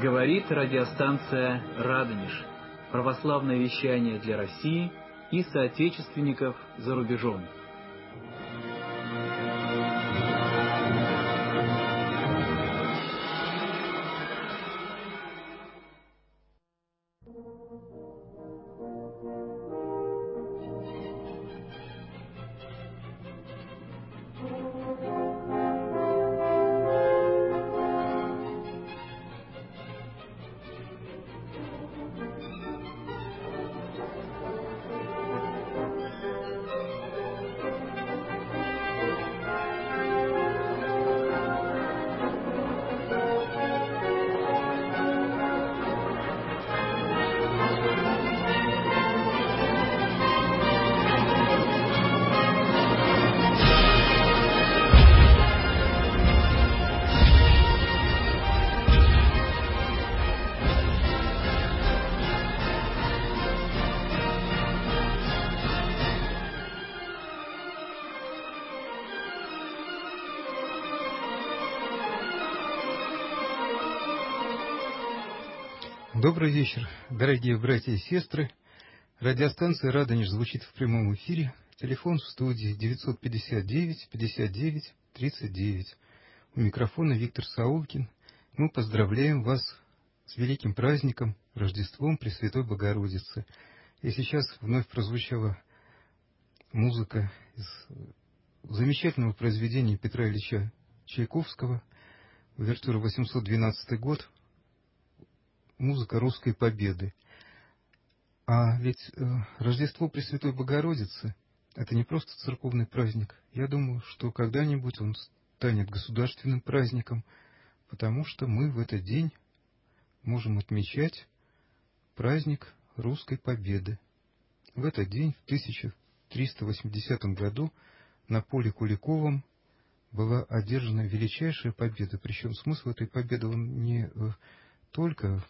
Говорит радиостанция «Радонеж». Православное вещание для России и соотечественников за рубежом. Добрый вечер, дорогие братья и сестры. Радиостанция «Радонеж» звучит в прямом эфире. Телефон в студии 959 59 39. У микрофона Виктор Саулкин. Мы поздравляем вас с великим праздником, Рождеством Пресвятой Богородицы. И сейчас вновь прозвучала музыка из замечательного произведения Петра Ильича Чайковского, увертюра 812 год, музыка русской победы. А ведь Рождество Пресвятой Богородицы — это не просто церковный праздник. Я думаю, что когда-нибудь он станет государственным праздником, потому что мы в этот день можем отмечать праздник русской победы. В этот день, в 1380 году, на поле Куликовом была одержана величайшая победа. Причем смысл этой победы, он не только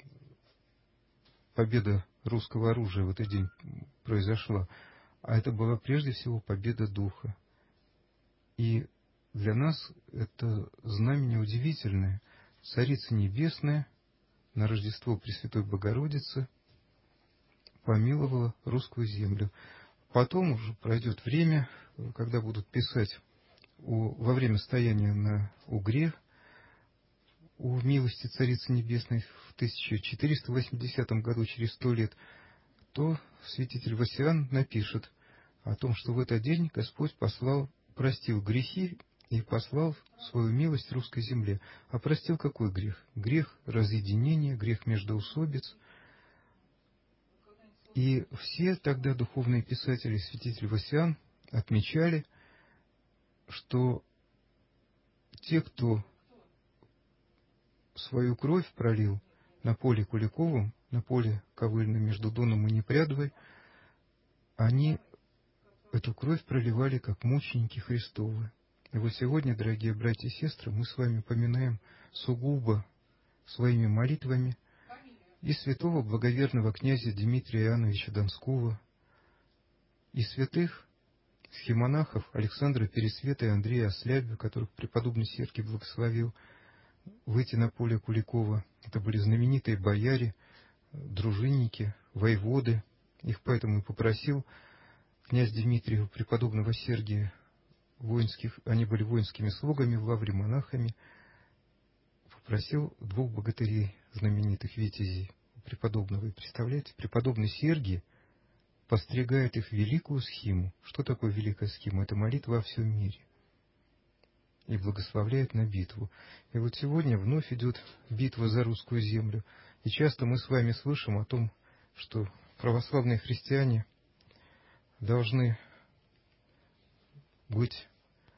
победа русского оружия в этот день произошла, а это была прежде всего победа духа. И для нас это знамение удивительное. Царица Небесная на Рождество Пресвятой Богородицы помиловала русскую землю. Потом уже пройдет время, когда будут писать во время стояния на Угре о милости Царицы Небесной в 1480 году, через 100 лет, то святитель Васиан напишет о том, что в этот день Господь простил грехи и послал свою милость русской земле. А простил какой грех? Грех разъединения, грех междоусобиц. И все тогда духовные писатели, святитель Васиан, отмечали, что те, кто свою кровь пролил на поле Куликовом, на поле ковыльном между Доном и Непрядовой, они эту кровь проливали как мученики Христовы. И вот сегодня, дорогие братья и сестры, мы с вами поминаем сугубо своими молитвами и святого благоверного князя Дмитрия Иоанновича Донского, и святых схимонахов Александра Пересвета и Андрея Ослябия, которых преподобный Сергий благословил выйти на поле Куликова. Это были знаменитые бояре, дружинники, воеводы. Их поэтому и попросил князь Дмитрий у преподобного Сергия они были воинскими слугами в лавре монахами, попросил двух богатырей, знаменитых витязей, у преподобного. И представляете, преподобный Сергий постригает их великую схиму. Что такое великая схима? Это молитва о всем мире. И благословляет на битву. И вот сегодня вновь идет битва за русскую землю. И часто мы с вами слышим о том, что православные христиане должны быть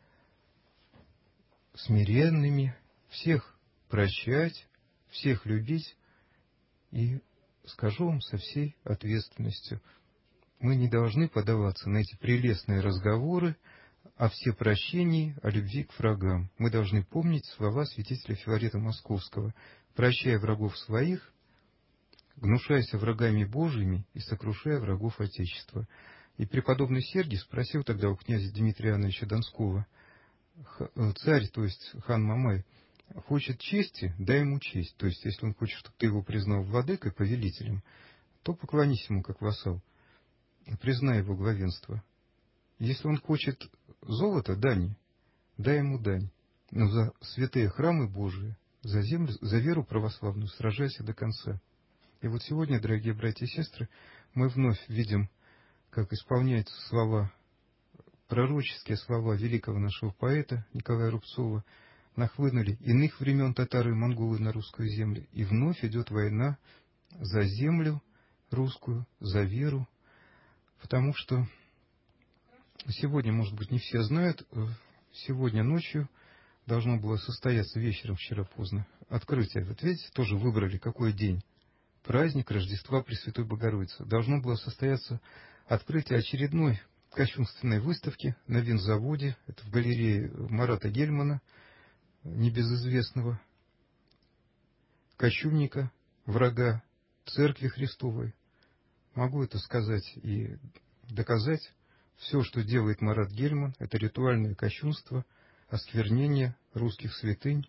смиренными, всех прощать, всех любить. И скажу вам со всей ответственностью, мы не должны поддаваться на эти прелестные разговоры о всепрощении, о любви к врагам. Мы должны помнить слова святителя Филарета Московского: «Прощай врагов своих, гнушайся врагами Божьими и сокрушай врагов Отечества». И преподобный Сергий спросил тогда у князя Дмитрия Иоанновича Донского: царь, то есть хан Мамай, хочет чести, дай ему честь. То есть, если он хочет, чтобы ты его признал владыкой, повелителем, то поклонись ему как вассал, признай его главенство. Если он хочет золота, дани, дай ему дань. Но за святые храмы Божии, за землю, за веру православную сражайся до конца. И вот сегодня, дорогие братья и сестры, мы вновь видим, как исполняются слова, пророческие слова великого нашего поэта Николая Рубцова: «Нахлынули иных времен татары и монголы на русскую землю, и вновь идет война за землю русскую, за веру». Потому что сегодня, может быть, не все знают, сегодня ночью должно было состояться, вечером вчера поздно, открытие. Вот видите, тоже выбрали какой день. Праздник Рождества Пресвятой Богородицы. Должно было состояться открытие очередной кощунственной выставки на винзаводе. Это в галерее Марата Гельмана, небезызвестного кощунника, врага Церкви Христовой. Могу это сказать и доказать. Все, что делает Марат Гельман, это ритуальное кощунство, осквернение русских святынь,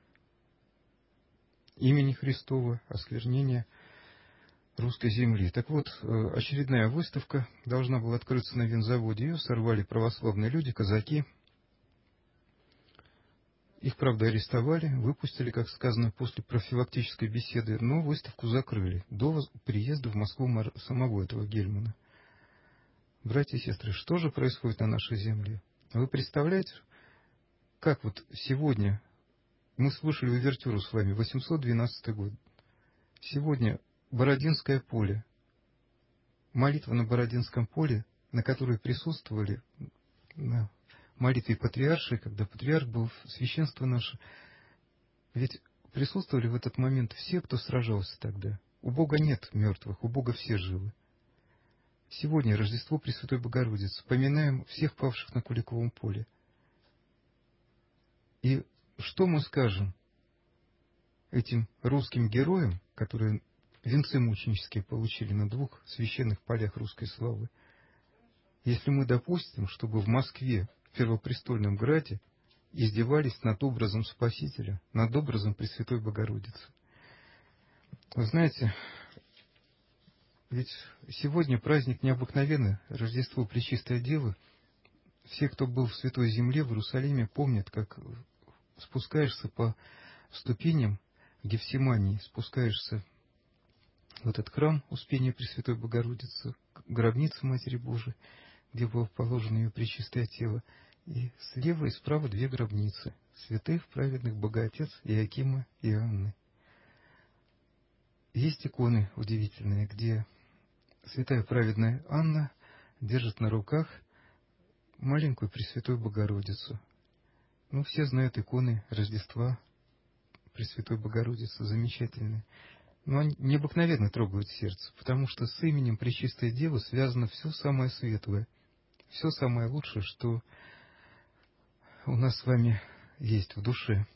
имени Христова, осквернение русской земли. Так вот, очередная выставка должна была открыться на винзаводе. Ее сорвали православные люди, казаки. Их, правда, арестовали, выпустили, как сказано, после профилактической беседы, но выставку закрыли до приезда в Москву самого этого Гельмана. Братья и сестры, что же происходит на нашей земле? Вы представляете, как вот сегодня мы слушали увертюру с вами, 812 год. Сегодня Бородинское поле, молитва на Бородинском поле, на которой присутствовали на молитве патриаршей, когда патриарх был, священство наше. Ведь присутствовали в этот момент все, кто сражался тогда. У Бога нет мертвых, у Бога все живы. Сегодня Рождество Пресвятой Богородицы. Поминаем всех павших на Куликовом поле. И что мы скажем этим русским героям, которые венцы мученические получили на двух священных полях русской славы, если мы допустим, чтобы в Москве, в Первопрестольном граде, издевались над образом Спасителя, над образом Пресвятой Богородицы? Вы знаете, ведь сегодня праздник необыкновенный, Рождество Пречистой Девы. Все, кто был в Святой Земле, в Иерусалиме, помнят, как спускаешься по ступеням Гефсимании, спускаешься в этот храм Успения Пресвятой Богородицы, гробница Матери Божией, где было положено ее пречистое тело, и слева и справа две гробницы святых праведных Богоотец Иоакима и Анны. Есть иконы удивительные, где святая праведная Анна держит на руках маленькую Пресвятую Богородицу. Ну, все знают иконы Рождества Пресвятой Богородицы, замечательные. Но они необыкновенно трогают сердце, потому что с именем Пречистой Девы связано все самое светлое, все самое лучшее, что у нас с вами есть в душе.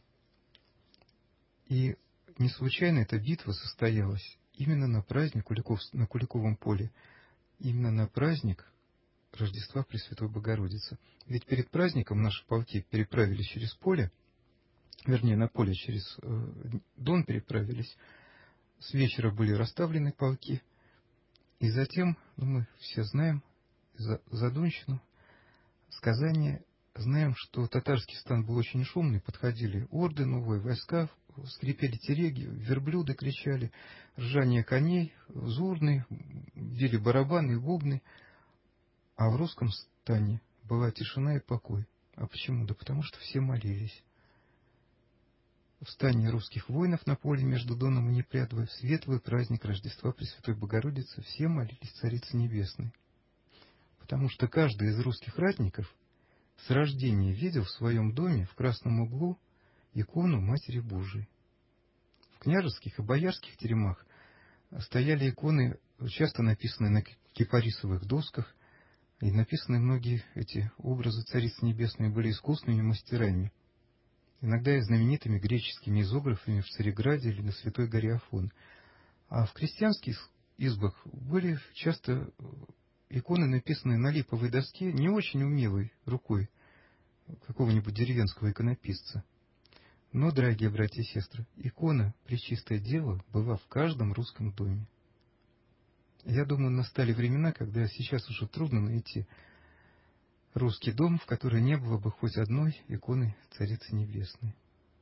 И не случайно эта битва состоялась именно на праздник на Куликовом поле, именно на праздник Рождества Пресвятой Богородицы. Ведь перед праздником наши полки переправились через поле, вернее, на поле через Дон переправились. С вечера были расставлены полки, и затем, мы все знаем за Донщину, сказание, знаем, что татарский стан был очень шумный, подходили орды новые, войска, скрипели тереги, верблюды кричали, ржание коней, зурны, били барабаны и бубны, а в русском стане была тишина и покой. А почему? Да потому что все молились. В стане русских воинов на поле между Доном и Непрядвой в светлый праздник Рождества Пресвятой Богородицы все молились Царице Небесной. Потому что каждый из русских ратников с рождения видел в своем доме в красном углу икону Матери Божией. В княжеских и боярских теремах стояли иконы, часто написанные на кипарисовых досках, и написаны многие эти образы Царицы Небесной были искусными мастерами, иногда и знаменитыми греческими изографами в Цареграде или на Святой горе Афон. А в крестьянских избах были часто иконы, написанные на липовой доске, не очень умелой рукой какого-нибудь деревенского иконописца. Но, дорогие братья и сестры, икона Пречистая Дева была в каждом русском доме. Я думаю, настали времена, когда сейчас уже трудно найти русский дом, в котором не было бы хоть одной иконы Царицы Небесной.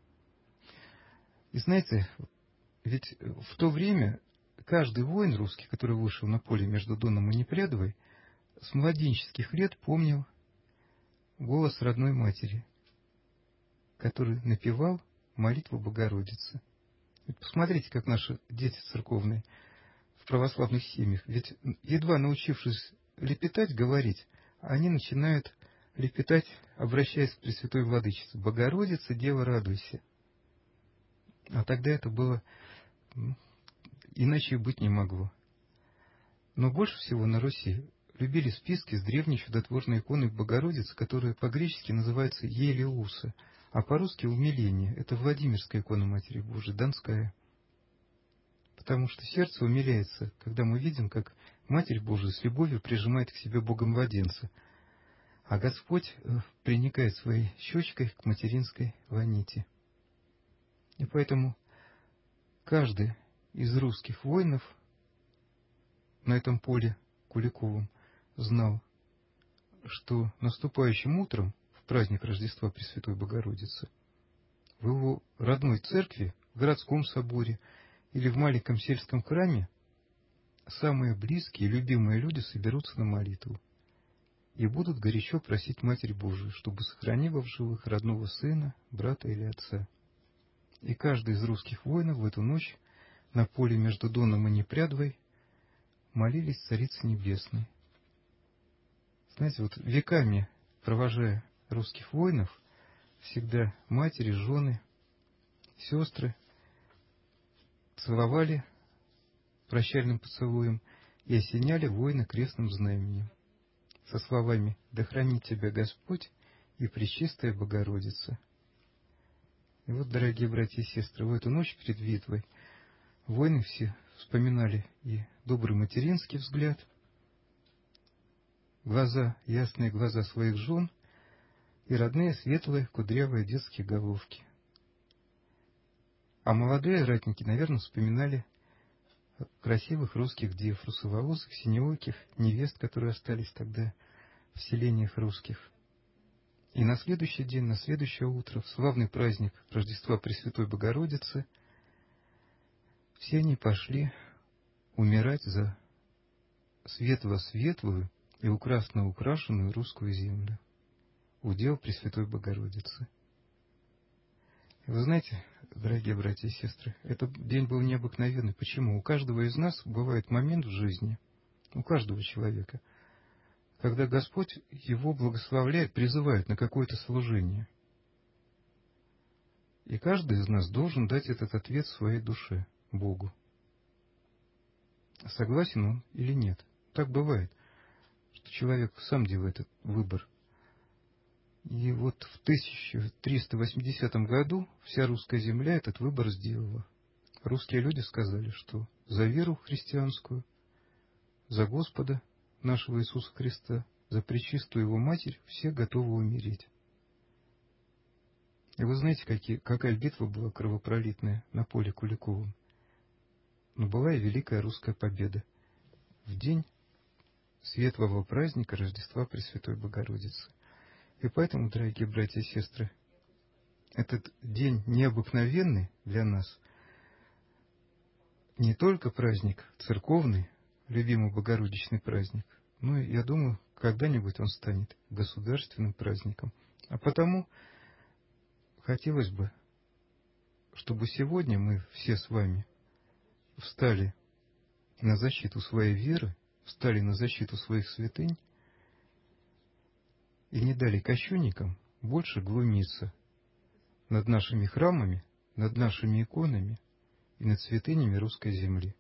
И знаете, ведь в то время каждый воин русский, который вышел на поле между Доном и Непрядовой, с младенческих лет помнил голос родной матери, который напевал молитву Богородицы. Ведь посмотрите, как наши дети церковные в православных семьях, ведь едва научившись лепетать, говорить, они начинают лепетать, обращаясь к Пресвятой Владычице: «Богородица, Дева, радуйся». А тогда это было, иначе и быть не могло. Но больше всего на Руси любили списки с древней чудотворной иконой Богородицы, которая по-гречески называется Елеуса, а по-русски умиление. Это Владимирская икона Матери Божией, Донская. Потому что сердце умиляется, когда мы видим, как Матерь Божия с любовью прижимает к себе Бога-младенца, а Господь приникает своей щечкой к материнской ланите. И поэтому каждый из русских воинов на этом поле Куликовом знал, что наступающим утром, в праздник Рождества Пресвятой Богородицы, в его родной церкви, в городском соборе или в маленьком сельском храме самые близкие и любимые люди соберутся на молитву и будут горячо просить Матерь Божию, чтобы сохранила в живых родного сына, брата или отца. И каждый из русских воинов в эту ночь на поле между Доном и Непрядвой молились Царице Небесной. Знаете, вот веками, провожая русских воинов, всегда матери, жены, сестры целовали прощальным поцелуем и осеняли воина крестным знаменем со словами: «Да хранит тебя Господь и Пречистая Богородица». И вот, дорогие братья и сестры, в эту ночь перед битвой воины все вспоминали и добрый материнский взгляд, глаза, ясные глаза своих жен и родные светлые кудрявые детские головки. А молодые ратники, наверное, вспоминали красивых русских дев, русоволосых, синеоких, невест, которые остались тогда в селениях русских. И на следующий день, на следующее утро, в славный праздник Рождества Пресвятой Богородицы, все они пошли умирать за светло-светлую и украсно украшенную русскую землю, удел Пресвятой Богородицы. И вы знаете, дорогие братья и сестры, этот день был необыкновенный. Почему? У каждого из нас бывает момент в жизни, у каждого человека, когда Господь его благословляет, призывает на какое-то служение. И каждый из нас должен дать этот ответ своей душе, Богу. Согласен он или нет? Так бывает, что человек сам делает этот выбор. И вот в 1380 году вся русская земля этот выбор сделала. Русские люди сказали, что за веру христианскую, за Господа нашего Иисуса Христа, за Пречистую Его Матерь все готовы умереть. И вы знаете, какая битва была кровопролитная на поле Куликовом? Но была и великая русская победа в день светлого праздника Рождества Пресвятой Богородицы. И поэтому, дорогие братья и сестры, этот день необыкновенный для нас, не только праздник церковный, любимый Богородичный праздник, но, я думаю, когда-нибудь он станет государственным праздником. А потому хотелось бы, чтобы сегодня мы все с вами встали на защиту своей веры, встали на защиту своих святынь и не дали кощунникам больше глумиться над нашими храмами, над нашими иконами и над святынями русской земли.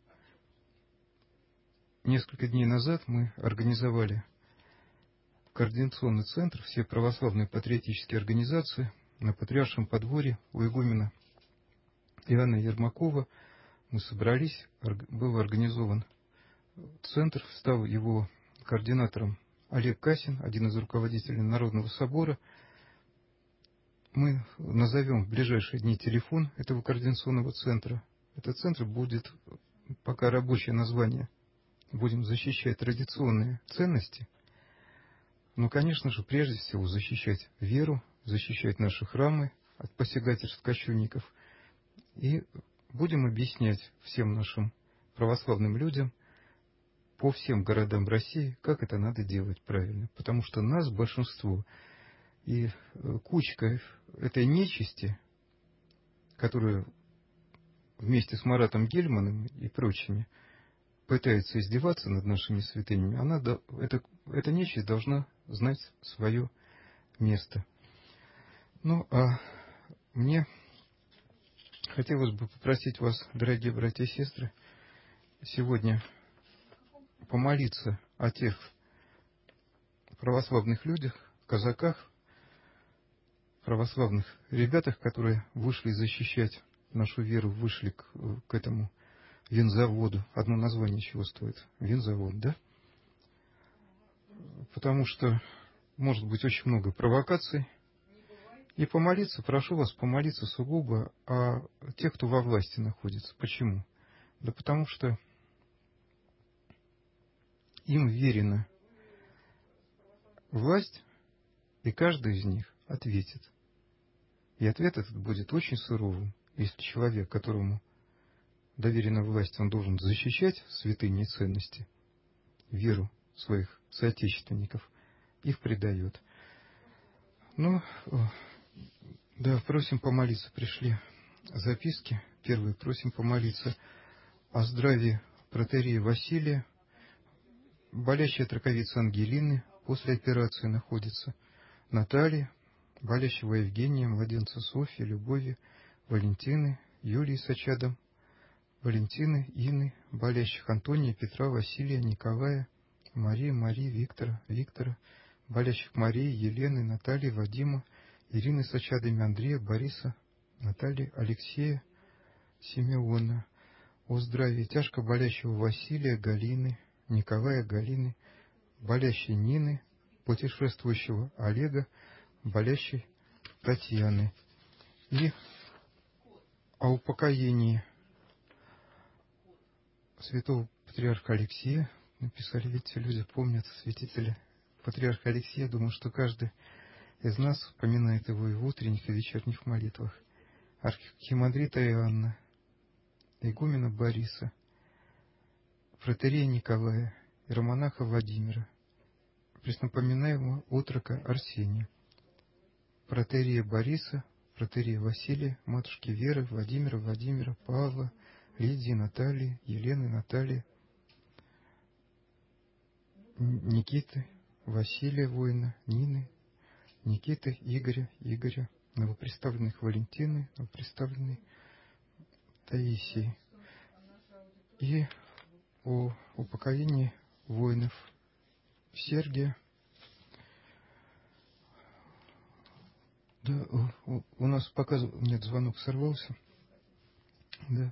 Несколько дней назад мы организовали координационный центр, все православные патриотические организации на Патриаршем подворье у игумена Иоанна Ермакова. Мы собрались, был организован центр, стал его координатором Олег Касин, один из руководителей Народного собора. Мы назовем в ближайшие дни телефон этого координационного центра. Этот центр будет, пока рабочее название, будем защищать традиционные ценности, но, конечно же, прежде всего защищать веру, защищать наши храмы от посягательств кощунников. И будем объяснять всем нашим православным людям по всем городам России, как это надо делать правильно. Потому что нас большинство, и кучка этой нечисти, которая вместе с Маратом Гельманом и прочими пытается издеваться над нашими святынями, эта нечисть должна знать свое место. Ну, а мне хотелось бы попросить вас, дорогие братья и сестры, сегодня помолиться о тех православных людях, казаках, православных ребятах, которые вышли защищать нашу веру, вышли к этому винзаводу. Одно название чего стоит? Винзавод, да? Потому что может быть очень много провокаций. И помолиться, прошу вас помолиться сугубо о тех, кто во власти находится. Почему? Да потому что им верена власть, и каждый из них ответит. И ответ этот будет очень суровым. Если человек, которому доверена власть, он должен защищать святыни и ценности, веру своих соотечественников, их предает. Ну, да, просим помолиться. Пришли записки. Первые просим помолиться о здравии протоиерея Василия. Болящая от раковицы Ангелины после операции находится. Наталья, болящего Евгения, младенца Софьи, Любови, Валентины, Юлии с очадом, Валентины, Инны, болящих Антония, Петра, Василия, Николая, Марии, Виктора, болящих Марии, Елены, Натальи, Вадима, Ирины с очадами, Андрея, Бориса, Натальи, Алексея, Симеона. О здравии тяжко болящего Василия, Галины, Николая, Галины, болящей Нины, путешествующего Олега, болящей Татьяны. И о упокоении святого патриарха Алексея написали, видите, люди помнят святителя патриарха Алексея. Думаю, что каждый из нас вспоминает его и в утренних, и вечерних молитвах. Архимандрита Иоанна, игумена Бориса, протоиерея Николая, иеромонаха Владимира, преснопоминаемого отрока Арсения, протоиерея Бориса, протоиерея Василия, матушки Веры, Владимира, Павла, Лидии, Натальи, Елены, Натальи, Никиты, Василия воина, Нины, Никиты, Игоря, новоприставленных Валентины, новоприставленной Таисии. И о упокоении воинов Сергия. Да, у нас показывал, нет, звонок сорвался. Да.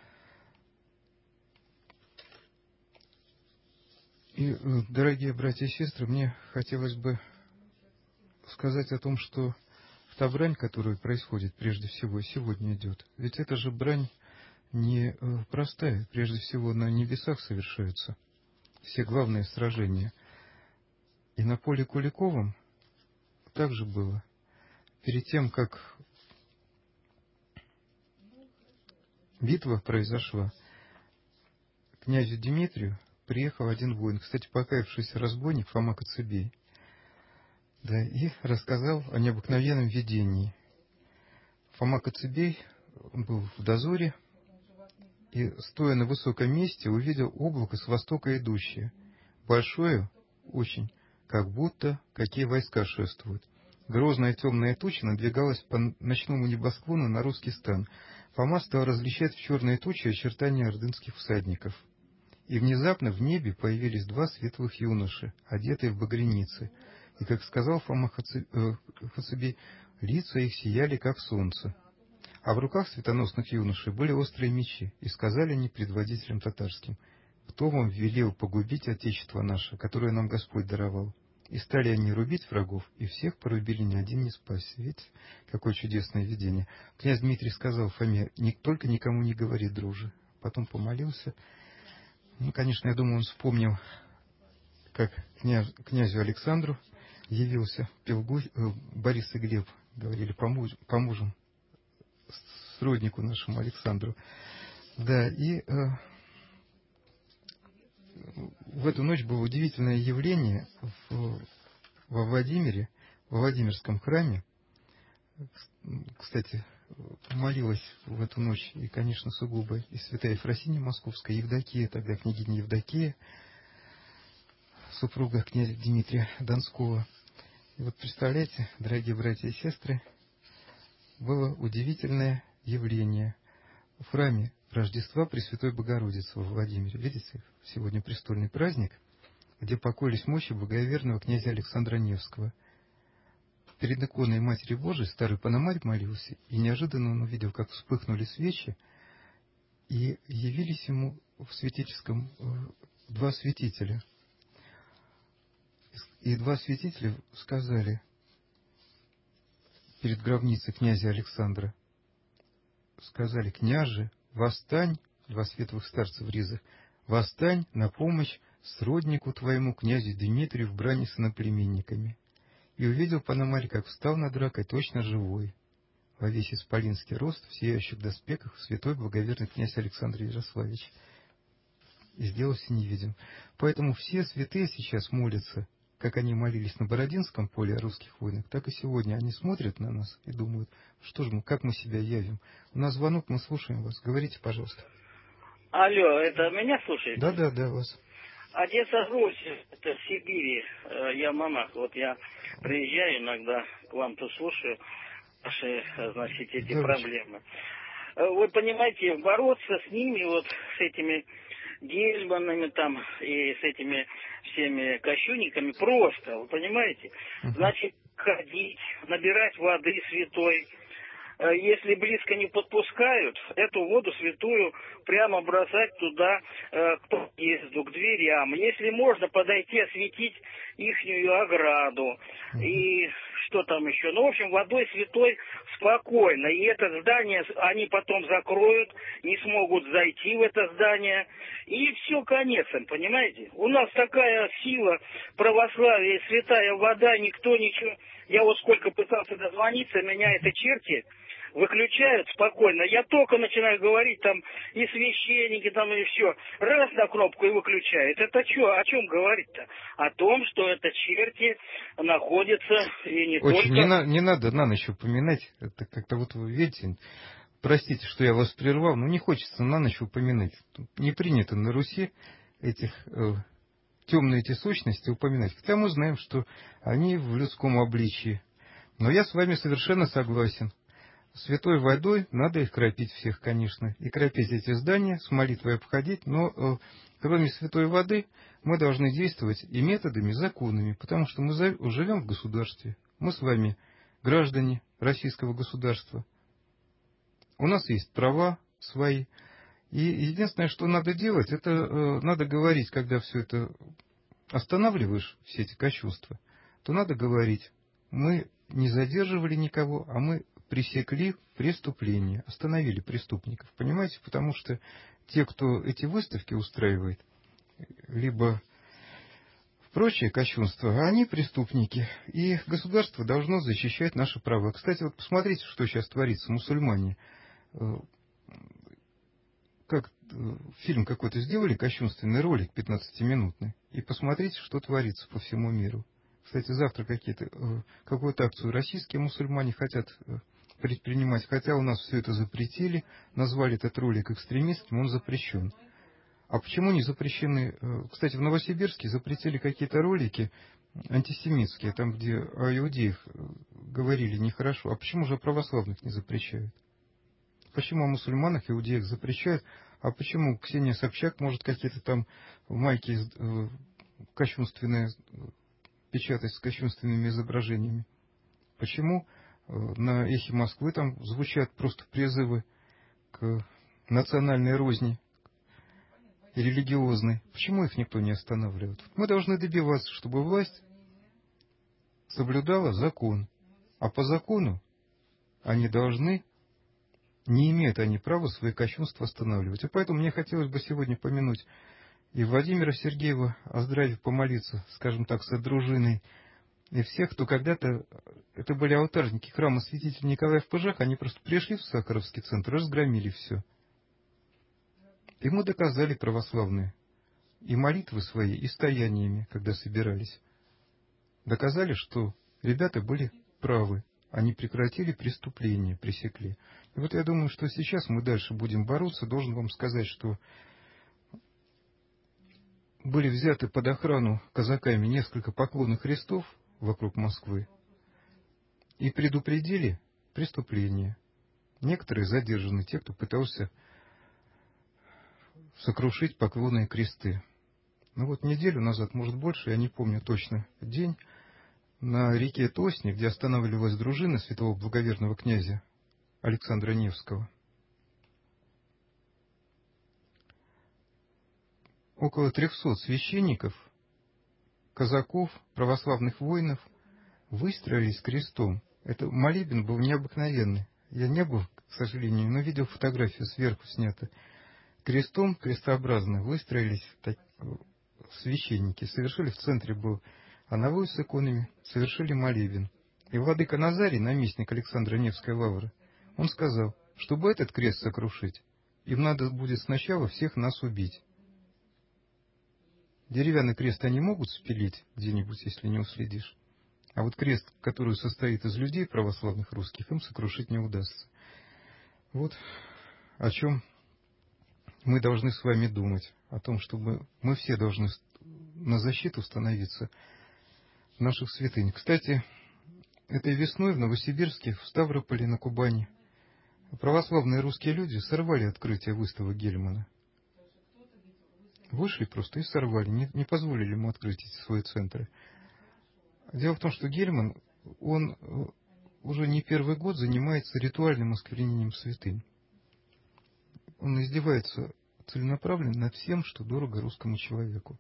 И, дорогие братья и сестры, мне хотелось бы сказать о том, что та брань, которая происходит прежде всего сегодня идет, ведь это же брань не простая. Прежде всего на небесах совершаются все главные сражения. И на поле Куликовом также было. Перед тем, как битва произошла, к князю Дмитрию приехал один воин, кстати, покаявшийся разбойник Фома Коцебей, да, и рассказал о необыкновенном видении. Фома Коцебей, он был в дозоре, и, стоя на высоком месте, увидел облако с востока идущее, большое очень, как будто какие войска шествуют. Грозная темная туча надвигалась по ночному небосклону на русский стан. Фома стал различать в черной туче очертания ордынских всадников. И внезапно в небе появились два светлых юноши, одетые в багряницы. И, как сказал Фома Коцебей, лица их сияли, как солнце. А в руках светоносных юношей были острые мечи, и сказали они предводителям татарским: «Кто вам велел погубить Отечество наше, которое нам Господь даровал? И стали они рубить врагов, и всех порубили, ни один не спасся. Видите, какое чудесное видение. Князь Дмитрий сказал Фоме: только никому не говори, друже. Потом помолился. Ну, конечно, я думаю, он вспомнил, как князю Александру явился Борис и Глеб, говорили, поможем сроднику нашему Александру. Да, и в эту ночь было удивительное явление во Владимире, во Владимирском храме. Кстати, молилась в эту ночь и, конечно, сугубо и святая Ефросинья Московская, Евдокия, тогда княгиня Евдокия, супруга князя Дмитрия Донского. И вот представляете, дорогие братья и сестры, было удивительное явление в храме Рождества Пресвятой Богородицы во Владимире. Видите, сегодня престольный праздник, где покоились мощи благоверного князя Александра Невского. Перед иконой Матери Божией старый Пономарь молился, и неожиданно он увидел, как вспыхнули свечи, и явились ему в святительском два святителя. И два святителя сказали перед гробницей князя Александра, сказали: «Княже, восстань», два светлых старца в ризах, «восстань на помощь сроднику твоему, князю Дмитрию, в брани с иноплеменниками». И увидел Пономарь, как встал над ракой, точно живой, во весь исполинский рост, в сияющих доспехах, святой благоверный князь Александр Ярославич, и сделался невидим. Поэтому все святые сейчас молятся, как они молились на Бородинском поле о русских войнах, так и сегодня они смотрят на нас и думают: что же мы, как мы себя явим. У нас звонок, мы слушаем вас. Говорите, пожалуйста. Алло, это меня слушаете? Да, вас. Одесса, Русь, это в Сибири. Я монах. Вот я приезжаю иногда к вам, тут слушаю ваши, значит, эти проблемы. Вы понимаете, бороться с ними, вот с этими гельманами там и с этими всеми кощунниками просто, вы понимаете? Значит, ходить, набирать воды святой. Если близко не подпускают, эту воду святую прямо бросать туда к подъезду, к дверям. Если можно, подойти, осветить ихнюю ограду. И что там еще? Ну, в общем, водой святой спокойно. И это здание они потом закроют, не смогут зайти в это здание. И все, конец им, понимаете? У нас такая сила православия, святая вода, никто ничего... Я вот сколько пытался дозвониться, меня это черти выключают спокойно. Я только начинаю говорить, там, и священники, там, и все. Раз на кнопку и выключают. Это что? О чем говорить-то? О том, что это черти находятся и не очень только... Не надо на ночь упоминать. Это как-то вот вы видите... Простите, что я вас прервал, но не хочется на ночь упоминать. Не принято на Руси темные эти сущности упоминать. Хотя мы знаем, что они в людском обличии. Но я с вами совершенно согласен. Святой водой надо их кропить всех, конечно. И кропить эти здания, с молитвой обходить. Но кроме святой воды мы должны действовать и методами, законами. Потому что мы живем в государстве. Мы с вами граждане российского государства. У нас есть права свои. И единственное, что надо делать, это надо говорить, когда все это останавливаешь, все эти кощунства, то надо говорить: мы не задерживали никого, а мы пресекли преступление, остановили преступников. Понимаете? Потому что те, кто эти выставки устраивает, либо прочее кощунство, они преступники. И государство должно защищать наши права. Кстати, вот посмотрите, что сейчас творится. Мусульмане... Как фильм какой-то сделали, кощунственный ролик 15-минутный, и посмотрите, что творится по всему миру. Кстати, завтра какую-то акцию российские мусульмане хотят предпринимать, хотя у нас все это запретили, назвали этот ролик экстремистским, он запрещен. А почему не запрещены? Кстати, в Новосибирске запретили какие-то ролики антисемитские, там, где о иудеях говорили нехорошо. А почему же православных не запрещают? Почему о мусульманах, иудеях запрещают? А почему Ксения Собчак может какие-то там майки кощунственные печатать с кощунственными изображениями? Почему на «Эхе Москвы» там звучат просто призывы к национальной розни и религиозной? Почему их никто не останавливает? Мы должны добиваться, чтобы власть соблюдала закон, а по закону они должны, не имеют они права свои кощунства останавливать. И поэтому мне хотелось бы сегодня помянуть и Владимира Сергеева, о здравии помолиться, скажем так, с дружиной, и всех, кто когда-то, это были алтарники храма святителя Николая в Пыжах, они просто пришли в Сахаровский центр, разгромили все. И мы доказали православные и молитвы свои, и стояниями, когда собирались. Доказали, что ребята были правы, они прекратили преступление, пресекли. И вот я думаю, что сейчас мы дальше будем бороться. Должен вам сказать, что были взяты под охрану казаками несколько поклонных крестов вокруг Москвы и предупредили преступление. Некоторые задержаны, те, кто пытался сокрушить поклонные кресты. Ну вот неделю назад, может больше, я не помню точно день, на реке Тосне, где останавливалась дружина святого благоверного князя Александра Невского, около 300 священников, казаков, православных воинов выстроились крестом. Это молебен был необыкновенный. Я не был, к сожалению, но видел фотографию сверху снято. Крестом, крестообразно, выстроились священники. Совершили, в центре был анавой с иконами, совершили молебен. И владыка Назарий, наместник Александра Невской лавры, он сказал, чтобы этот крест сокрушить, им надо будет сначала всех нас убить. Деревянный крест они могут спилить где-нибудь, если не уследишь. А вот крест, который состоит из людей православных русских, им сокрушить не удастся. Вот о чем мы должны с вами думать. О том, чтобы мы все должны на защиту становиться наших святынь. Кстати, этой весной в Новосибирске, в Ставрополе, на Кубани, православные русские люди сорвали открытие выставок Гельмана. Вышли просто и сорвали, не позволили ему открыть эти свои центры. Дело в том, что Гельман, он уже не первый год занимается ритуальным осквернением святынь. Он издевается целенаправленно над всем, что дорого русскому человеку.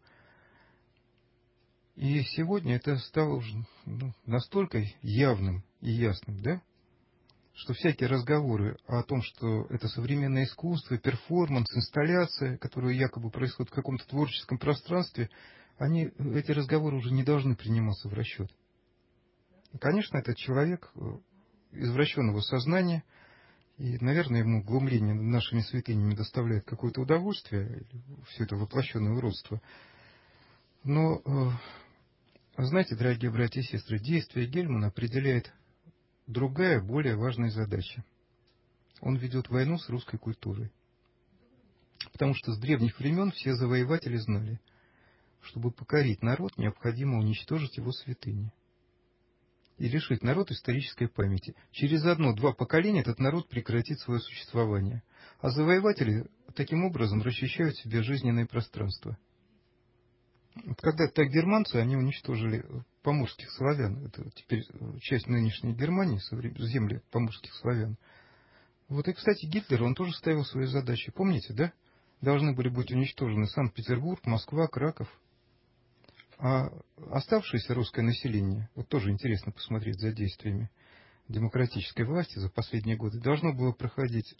И сегодня это стало уже настолько явным и ясным, да, что всякие разговоры о том, что это современное искусство, перформанс, инсталляция, которая якобы происходит в каком-то творческом пространстве, эти разговоры уже не должны приниматься в расчет. Конечно, этот человек извращенного сознания, и, наверное, ему глумление над нашими святынями доставляет какое-то удовольствие, все это воплощенное уродство. Но, знаете, дорогие братья и сестры, действие Гельмана определяет другая, более важная задача. Он ведет войну с русской культурой. Потому что с древних времен все завоеватели знали, чтобы покорить народ, необходимо уничтожить его святыни и лишить народ исторической памяти. Через 1-2 поколения этот народ прекратит свое существование. А завоеватели таким образом расчищают себе жизненное пространство. Когда-то германцы, они уничтожили поморских славян. Это теперь часть нынешней Германии, земли поморских славян. Вот и, кстати, Гитлер, он тоже ставил свои задачи. Помните, да? Должны были быть уничтожены Санкт-Петербург, Москва, Краков. А оставшееся русское население, вот тоже интересно посмотреть за действиями демократической власти за последние годы, должно было проходить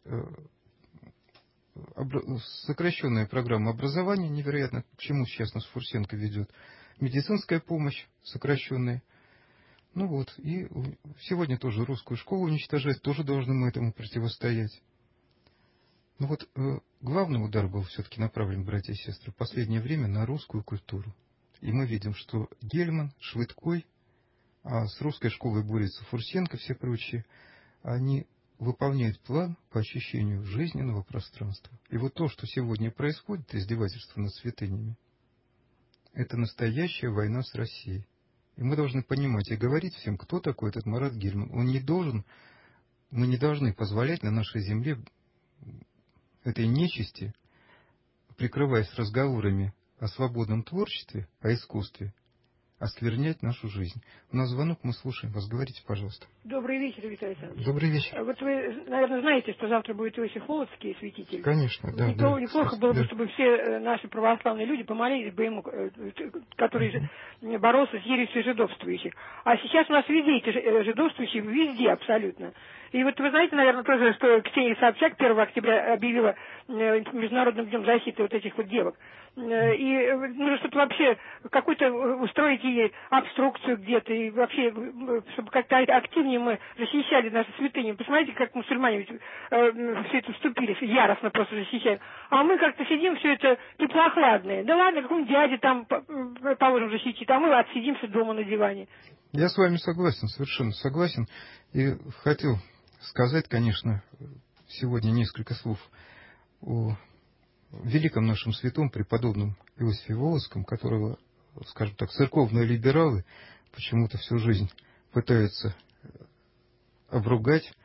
сокращенная программа образования, невероятно, к чему сейчас нас Фурсенко ведет, медицинская помощь сокращенная. Ну вот, и сегодня тоже русскую школу уничтожать, тоже должны мы этому противостоять. Но вот главный удар был все-таки направлен, братья и сестры, в последнее время на русскую культуру. И мы видим, что Гельман, Швыдкой, а с русской школой борется Фурсенко, все прочие, они выполняют план по очищению жизненного пространства. И вот то, что сегодня происходит, издевательство над святынями, это настоящая война с Россией. И мы должны понимать и говорить всем, кто такой этот Марат Гельман. Мы не должны позволять на нашей земле этой нечисти, прикрываясь разговорами о свободном творчестве, о искусстве, осквернять нашу жизнь. У нас звонок, мы слушаем вас. Говорите, пожалуйста. Добрый вечер, Виктор Александрович. Добрый вечер. Вот вы, наверное, знаете, что завтра будет Иосиф Волоцкий, святитель. Конечно, да. Неплохо было бы, чтобы все наши православные люди помолились бы ему, который боролся с ересью жидовствующих. А сейчас у нас везде эти жидовствующие, везде абсолютно. И вот вы знаете, наверное, тоже, что Ксения Собчак 1 октября объявила Международным днем защиты вот этих вот девок. И нужно что-то вообще, какую-то устроить ей обструкцию где-то, и вообще, чтобы как-то активнее мы защищали наши святыни. Посмотрите, как мусульмане ведь все это вступили, яростно просто защищают. А мы как-то сидим, все это теплоохладное. Да ладно, какому дяде там положим защитить, а мы отсидимся дома на диване. Я с вами согласен, совершенно согласен. И хотел сказать, конечно, сегодня несколько слов о великом нашем святом преподобном Иосифе Волоцком, которого, скажем так, церковные либералы почему-то всю жизнь пытаются обругать.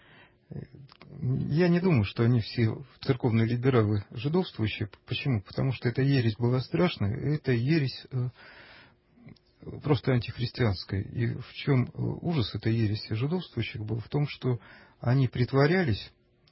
Я не думаю, что они все церковные либералы жидовствующие. Почему? Потому что эта ересь была страшная, и эта ересь просто антихристианская. И в чем ужас этой ереси жидовствующих был? В том, что они притворялись,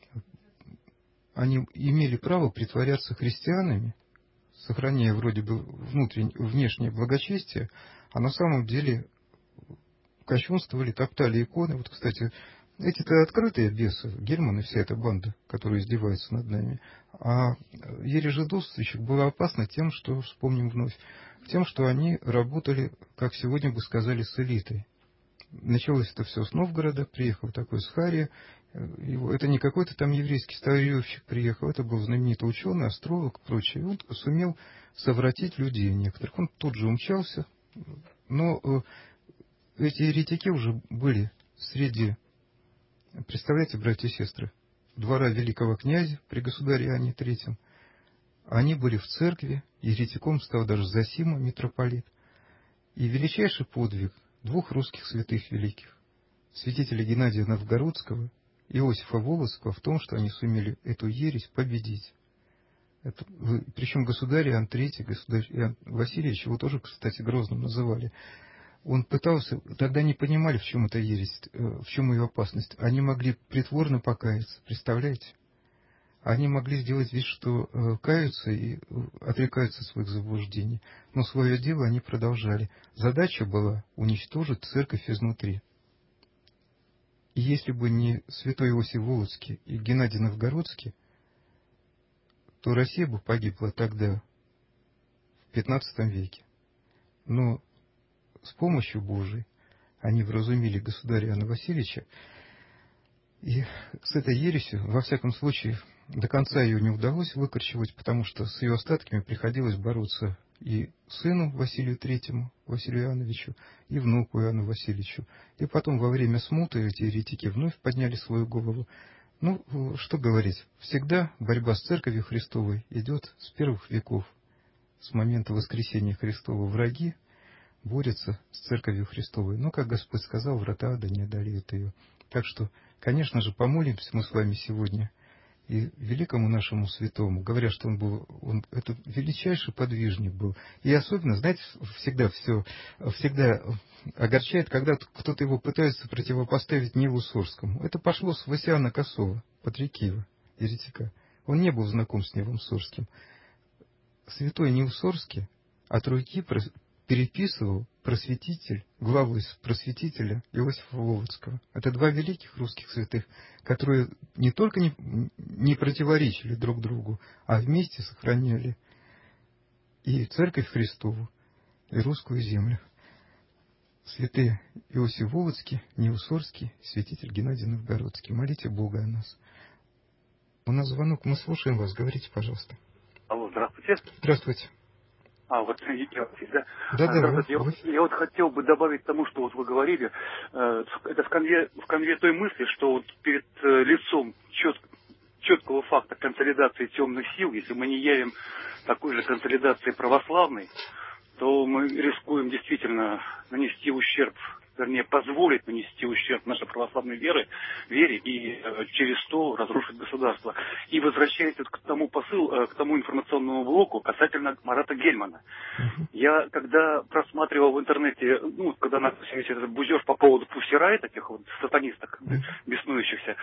они имели право притворяться христианами, сохраняя вроде бы внешнее благочестие, а на самом деле кощунствовали, топтали иконы. Вот, кстати, эти-то открытые бесы, Гельман и вся эта банда, которая издевается над нами. А ересь жидовствующих была опасна тем, что, вспомним вновь, тем, что они работали, как сегодня бы сказали, с элитой. Началось это все с Новгорода, приехал такой Схария. Это не какой-то там еврейский старьевщик приехал, это был знаменитый ученый, астролог и прочее. И он сумел совратить людей некоторых. Он тут же умчался, но эти еретики уже были среди, представляете, братья и сестры, двора великого князя при государе Иоанне III. Они были в церкви, еретиком стал даже Зосима, митрополит. И величайший подвиг двух русских святых великих, святителя Геннадия Новгородского и Иосифа Волоцкого, в том, что они сумели эту ересь победить. Причем государь Иоанн III, государь Иоанн Васильевич, его тоже, кстати, Грозным называли. Он пытался, тогда не понимали, в чем эта ересь, в чем ее опасность. Они могли притворно покаяться, представляете? Они могли сделать вид, что каются и отрекаются от своих заблуждений. Но свое дело они продолжали. Задача была уничтожить церковь изнутри. И если бы не святой Иосиф Волоцкий и Геннадий Новгородский, то Россия бы погибла тогда, в XV веке. Но с помощью Божией они вразумили государя Иоанна Васильевича, и с этой ересью, во всяком случае, до конца ее не удалось выкорчевать, потому что с ее остатками приходилось бороться и сыну Василию III, Василию Иоанновичу, и внуку Иоанну Васильевичу. И потом во время смуты эти еретики вновь подняли свою голову. Ну, что говорить, всегда борьба с Церковью Христовой идет с первых веков, с момента воскресения Христова. Враги борются с Церковью Христовой. Но, как Господь сказал, врата ада не одолеют ее. Так что, конечно же, помолимся мы с вами сегодня и великому нашему святому, говоря, что он это величайший подвижник был. И особенно, знаете, всегда огорчает, когда кто-то его пытается противопоставить Нилу Сорскому. Это пошло с Васиана Косова, Патрикеева, еретика. Он не был знаком с Нилом Сорским. Святой Нил Сорский от руки переписывал главу из просветителя Иосифа Волоцкого. Это два великих русских святых, которые не только не противоречили друг другу, а вместе сохраняли и Церковь Христову, и русскую землю. Святые Иосиф Волоцкий, Нил Сорский, святитель Геннадий Новгородский. Молите Бога о нас. У нас звонок, мы слушаем вас. Говорите, пожалуйста. Алло, здравствуйте. Здравствуйте. Вот Да. Я вот хотел бы добавить к тому, что вот вы говорили, это в конве той мысли, что вот перед лицом четкого факта консолидации темных сил, если мы не явим такой же консолидации православной, то мы рискуем действительно нанести ущерб вернее, позволит нанести ущерб нашей православной вере и через то разрушить государство. И возвращаясь вот к тому к тому информационному блоку касательно Марата Гельмана. Я, когда просматривал в интернете, когда начался этот бузеж по поводу Пусирай, таких вот сатанисток, беснующихся,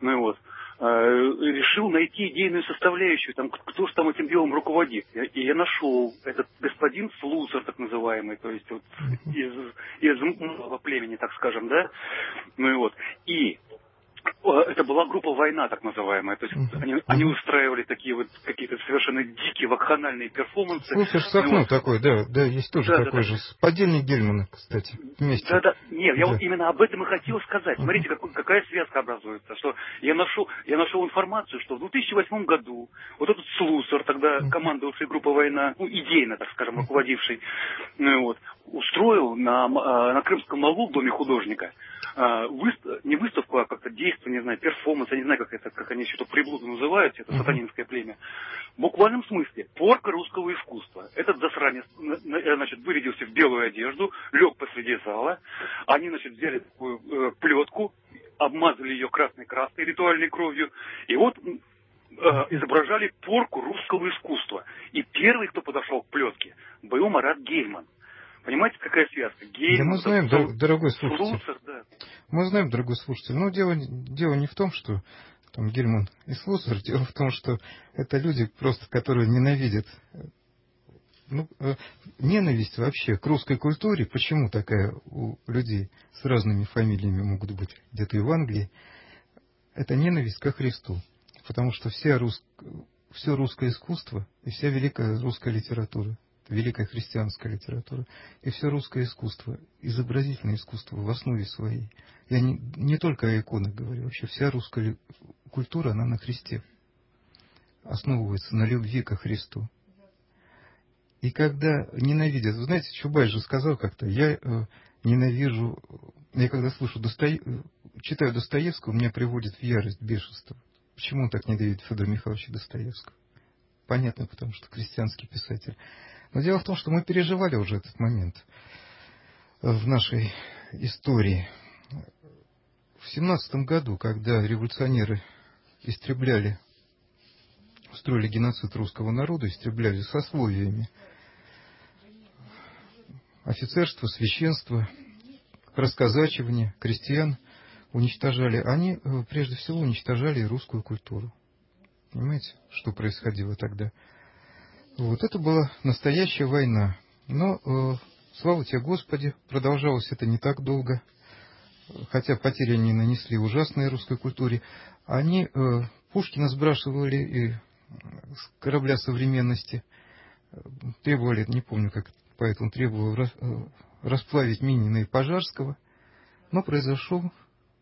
решил найти идейную составляющую, кто же там этим делом руководит. И я нашел этот господин Слусар, так называемый, то есть вот из малого племени, так скажем, да, и это была группа «Война», так называемая. То есть они устраивали такие вот какие-то совершенно дикие вакханальные перформансы. Слушай, Сахно такой, да, есть тоже такой же. Поддельный Гельмана, кстати, вместе. Да. Нет, я вот именно об этом и хотел сказать. Смотрите, какая связка образуется. Что я нашел информацию, что в 2008 году вот этот Слусар, тогда командовавший группой «Война», идейно, так скажем, руководивший, устроил на Крымском валу в Доме художника не выставку, а как-то действие, не знаю, перформанс, я не знаю, как они что-то приблуду называют, это сатанинское племя. В буквальном смысле порка русского искусства. Этот засранец, вырядился в белую одежду, лег посреди зала. Они, взяли такую плетку, обмазали ее красной краской, ритуальной кровью, и вот изображали порку русского искусства. И первый, кто подошел к плетке, был Марат Гельман. Понимаете, какая связка? Да мы знаем, дорогой слушатель. Слусар, да. Мы знаем, дорогой слушатель, но дело не в том, что там Гельман и Слусар, дело в том, что это люди просто, которые ненавидят. Ненависть вообще к русской культуре, почему такая у людей с разными фамилиями могут быть где-то и в Англии, это ненависть ко Христу. Потому что все русское искусство и вся великая русская литература, великая христианская литература и все русское искусство, изобразительное искусство в основе своей. Я не только о иконах говорю, вообще вся русская культура, она на Христе, основывается на любви ко Христу. И когда ненавидят, вы знаете, Чубайс же сказал как-то, я когда читаю Достоевского, меня приводит в ярость, бешенство. Почему он так ненавидит Федора Михайловича Достоевского? Понятно, потому что крестьянский писатель. Но дело в том, что мы переживали уже этот момент в нашей истории. В 17 году, когда революционеры устроили геноцид русского народа, истребляли сословиями офицерство, священство, расказачивание, крестьян уничтожали. Они прежде всего уничтожали русскую культуру. Понимаете, что происходило тогда? Вот это была настоящая война. Но, слава тебе, Господи, продолжалось это не так долго. Хотя потери они нанесли ужасные русской культуре. Они Пушкина сбрасывали и с корабля современности. Требовали, не помню, как поэт он требовал, расплавить Минина и Пожарского. Но произошло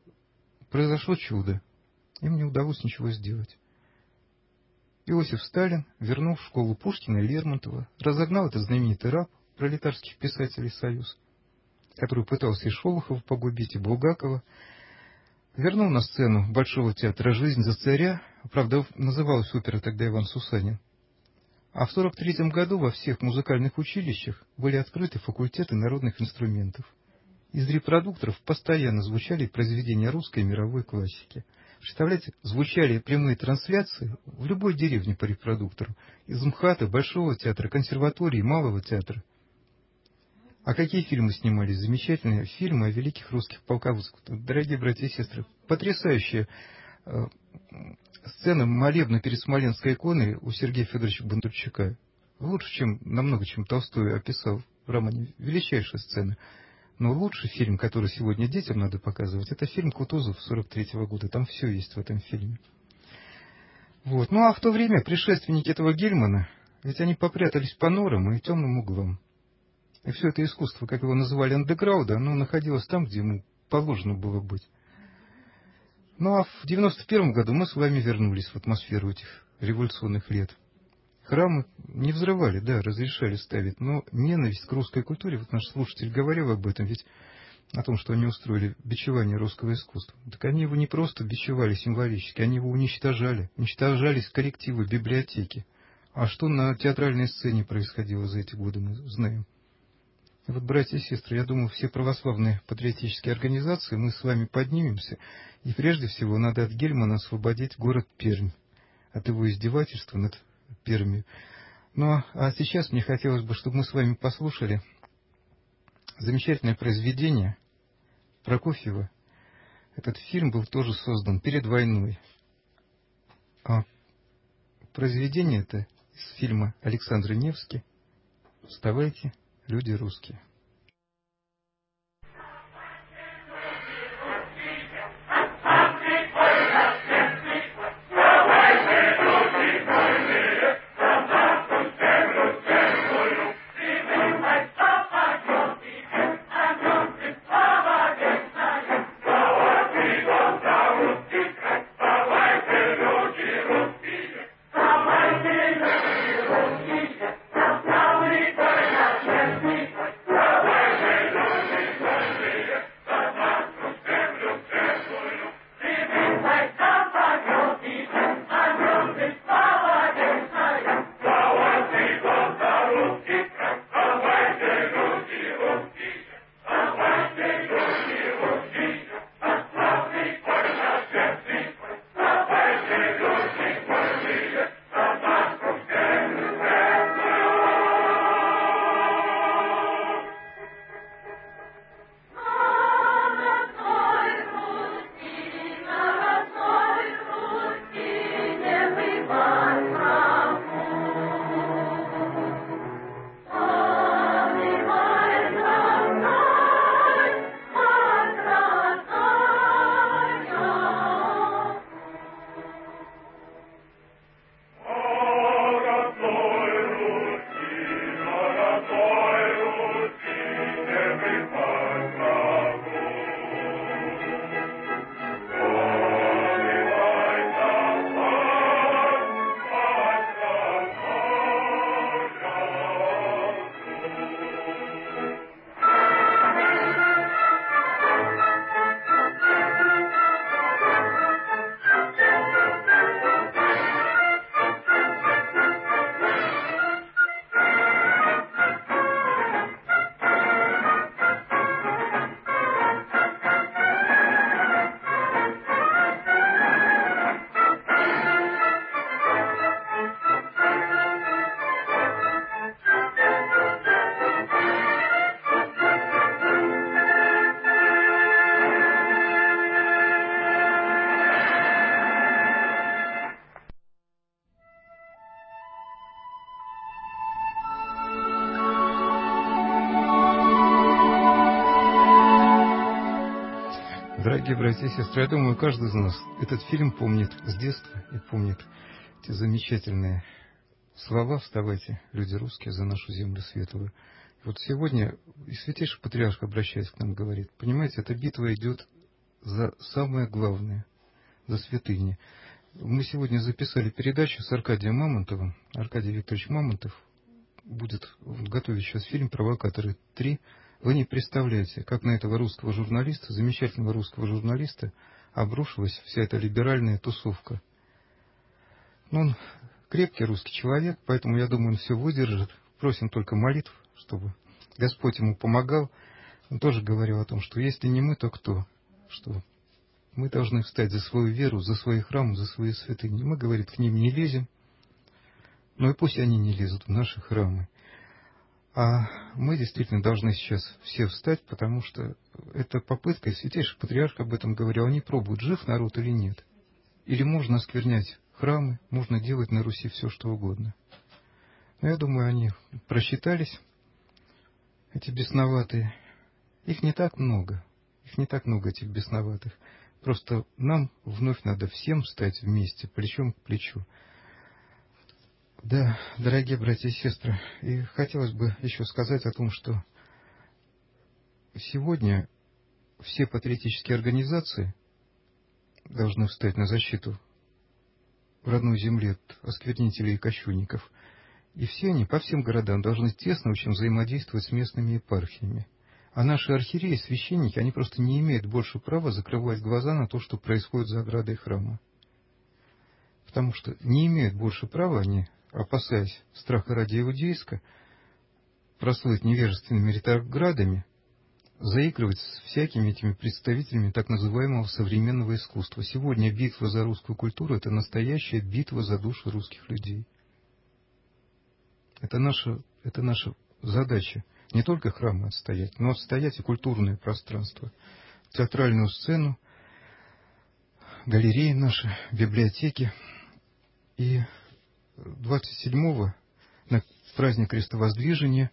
чудо. Им не удалось ничего сделать. Иосиф Сталин вернул в школу Пушкина и Лермонтова, разогнал этот знаменитый раб пролетарских писателей союз, который пытался и Шолохова погубить, и Булгакова, вернул на сцену Большого театра «Жизнь за царя», правда, называлась опера тогда «Иван Сусанин». А в 1943 году во всех музыкальных училищах были открыты факультеты народных инструментов. Из репродукторов постоянно звучали произведения русской и мировой классики. Представляете, звучали прямые трансляции в любой деревне по репродуктору. Из МХАТа, Большого театра, консерватории, Малого театра. А какие фильмы снимались? Замечательные фильмы о великих русских полководцах. Дорогие братья и сестры, потрясающая сцена молебна перед Смоленской иконой у Сергея Федоровича Бондарчука. Лучше, намного, чем Толстой описал в романе. Величайшая сцена. Но лучший фильм, который сегодня детям надо показывать, это фильм Кутузов 43-го года. Там все есть в этом фильме. Вот. Ну а в то время предшественники этого Гельмана, ведь они попрятались по норам и темным углам. И все это искусство, как его называли, андеграунда, оно находилось там, где ему положено было быть. Ну а в 91 году мы с вами вернулись в атмосферу этих революционных лет. Храмы не взрывали, да, разрешали ставить, но ненависть к русской культуре, вот наш слушатель говорил об этом, ведь о том, что они устроили бичевание русского искусства. Так они его не просто бичевали символически, они его уничтожали. Уничтожались коллективы, библиотеки. А что на театральной сцене происходило за эти годы, мы знаем. И вот, братья и сестры, я думаю, все православные патриотические организации, мы с вами поднимемся, и прежде всего надо от Гельмана освободить город Пермь, от его издевательства над Пермью. Ну, а сейчас мне хотелось бы, чтобы мы с вами послушали замечательное произведение Прокофьева. Этот фильм был тоже создан перед войной. А произведение это из фильма Александра Невски «Вставайте, люди русские». Дорогие братья и сестры, я думаю, каждый из нас этот фильм помнит с детства и помнит эти замечательные слова «Вставайте, люди русские, за нашу землю светлую». И вот сегодня и Святейший Патриарх, обращаясь к нам, говорит, понимаете, эта битва идет за самое главное, за святыни. Мы сегодня записали передачу с Аркадием Мамонтовым. Аркадий Викторович Мамонтов будет готовить сейчас фильм «Провокаторы 3». Вы не представляете, как на этого русского журналиста, замечательного русского журналиста, обрушилась вся эта либеральная тусовка. Но он крепкий русский человек, поэтому, я думаю, он все выдержит. Просим только молитв, чтобы Господь ему помогал. Он тоже говорил о том, что если не мы, то кто? Что мы должны встать за свою веру, за свои храмы, за свои святыни. Мы, говорит, к ним не лезем, но и пусть они не лезут в наши храмы. А мы действительно должны сейчас все встать, потому что это попытка, и Святейший Патриарх об этом говорил, они пробуют, жив народ или нет. Или можно осквернять храмы, можно делать на Руси все, что угодно. Но я думаю, они просчитались, эти бесноватые. Их не так много, этих бесноватых. Просто нам вновь надо всем встать вместе, плечом к плечу. Да, дорогие братья и сестры, и хотелось бы еще сказать о том, что сегодня все патриотические организации должны встать на защиту родной земли от осквернителей и кощунников. И все они по всем городам должны тесно очень взаимодействовать с местными епархиями. А наши архиереи, священники, они просто не имеют больше права закрывать глаза на то, что происходит за оградой храма. Потому что не имеют больше права они, опасаясь страха ради иудейска, прослыть невежественными ретроградами, заигрывать с всякими этими представителями так называемого современного искусства. Сегодня битва за русскую культуру — это настоящая битва за души русских людей. Это наша задача. Не только храмы отстоять, но отстоять и культурное пространство, театральную сцену, галереи наши, библиотеки. И 27-го, на праздник Крестовоздвижения,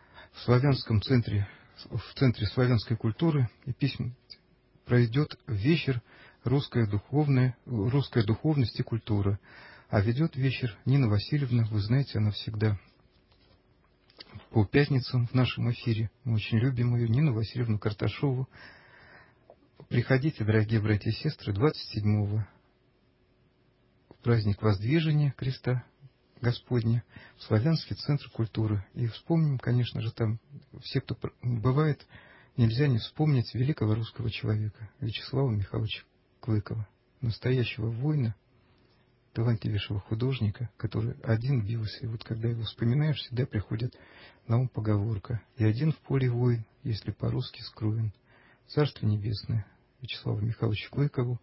в центре славянской культуры и письмен пройдет вечер русская духовность и культура. А ведет вечер Нина Васильевна, вы знаете, она всегда по пятницам в нашем эфире. Мы очень любим ее, Нину Васильевну Карташову. Приходите, дорогие братья и сестры, 27-го, в праздник Воздвижения Креста Господня, в Славянский центр культуры. И вспомним, конечно же, там все, кто бывает, нельзя не вспомнить великого русского человека Вячеслава Михайловича Клыкова, настоящего воина, талантливейшего художника, который один бился. И вот когда его вспоминаешь, всегда приходит на ум поговорка: «И один в поле воин, если по-русски скроен». Царство небесное Вячеславу Михайловичу Клыкову,